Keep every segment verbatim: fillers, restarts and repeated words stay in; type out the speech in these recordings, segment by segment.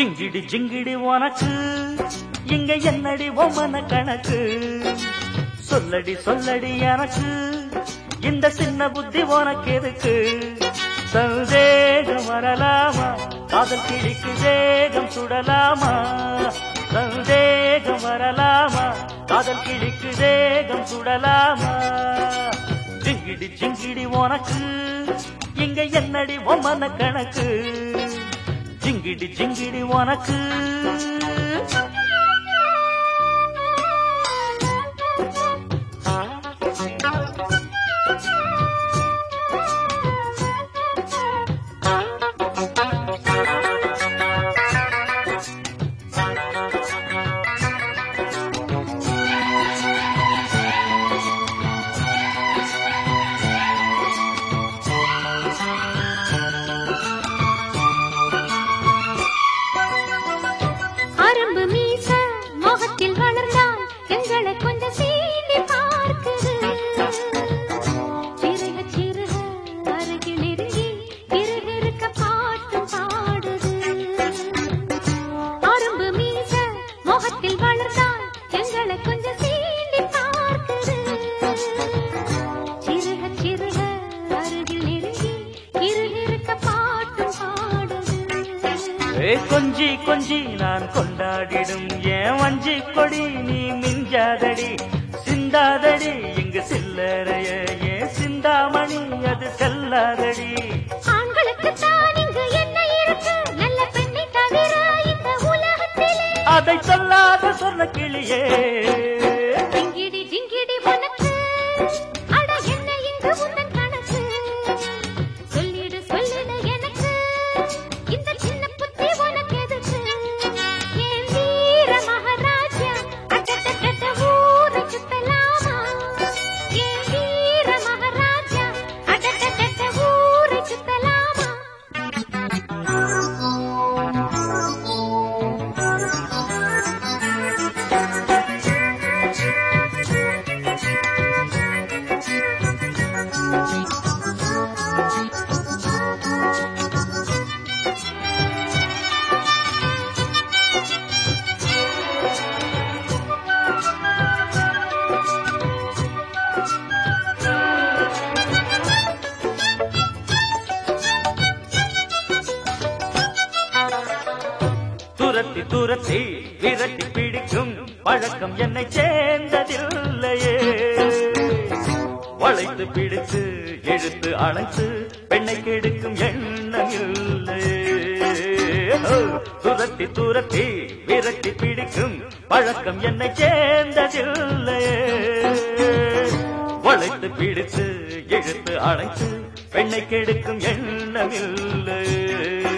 ஜிங்கிடி ஜிங்கிடி உனக்கு இங்க என்னடி ஒம்மன கணக்கு சொல்லடி சொல்லடி எனக்கு இந்த சின்ன புத்தி உனக்கு எதுக்கு சந்தேகம் வரலாமா காதல் கிளிக்கு வேகம் சுடலாமா சந்தேகம் வரலாமா காதல் கிளிக்கு வேகம் சுடலாமா ஜிங்கிடி ஜிங்கிடி உனக்கு இங்க என்னடி ஒம்மன கணக்கு ஜிங்கிடி ஜிங்கிடி உனக்கு கொஞ்சி கொஞ்சி நான் கொண்டாடிடும் ஏன் வஞ்சி கொடி நீ மிஞ்சாதடி சிந்தாதடி இங்கு சில்லறைய ஏன் சிந்தாமணி அது செல்லாதடி ஆண்களுக்கு தான் இங்கு என்ன இருக்கு நல்ல பெண்ணை தவிர இந்த உலகத்திலே அதை சொல்லாத சொன்ன கிளியே ஜிங்கிடி ஜிங்கிடி உனக்கு அட என்ன இங்கு உந்தன் கணக்கு சொல்லிடு சொல்லிடு எனக்கு இந்த சின்ன புத்தி உனக்கு எதுக்கு ஏன் வீர மகாராஜா அட்டட்டட்ட ஊரை சுத்தலாமா ஏன் வீர மகாராஜா அட்டட்டட்ட ஊரை சுத்தலாமா துரத்தி துரத்தி விரட்டி பிடிக்கும் பழக்கம் என்னை சேர்ந்ததில்லையே வளைத்து பிடித்து இழுத்து அழைத்து பெண்ணை கெடுக்கும் எண்ணம் இல்லையே துரத்தி துரத்தி விரட்டி பிடிக்கும் பழக்கம் என்னை சேர்ந்ததில்லையே வளைத்து பிடித்து இழுத்து அழைத்து பெண்ணை கெடுக்கும் எண்ணம் இல்லையே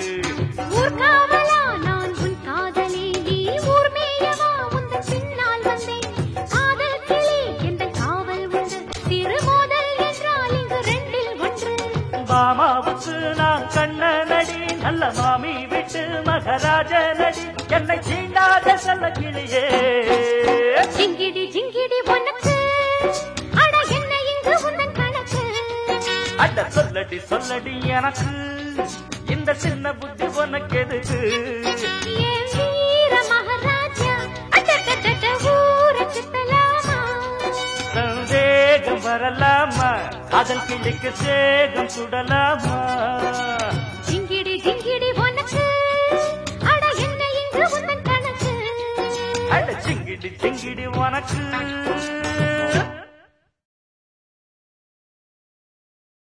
மாமாவுக்கு நான் கண்ண நடி நல்ல மாமி விட்டு மகராஜ நடி என்னை சீண்டாத செல்ல கிளியே ஜிங்கிடி ஜிங்கிடி உனக்கு அட என்ன இங்கு உந்தன் கணக்கு அட சொல்லடி சொல்லடி எனக்கு இந்த சின்ன புத்தி உனக்கு எதுக்கு ஏன் வீர மகாராஜா அட்டட்டட்ட ஊரை சுத்தலாமா சந்தேகம் வரலாமா காதல் கிளிக்கு சேகம் சுடலாமா ஜிங்கிடி ஜிங்கிடி உனக்கு அட என்ன இங்கு உந்தன் கணக்கு அட ஜிங்கிடி ஜிங்கிடி உனக்கு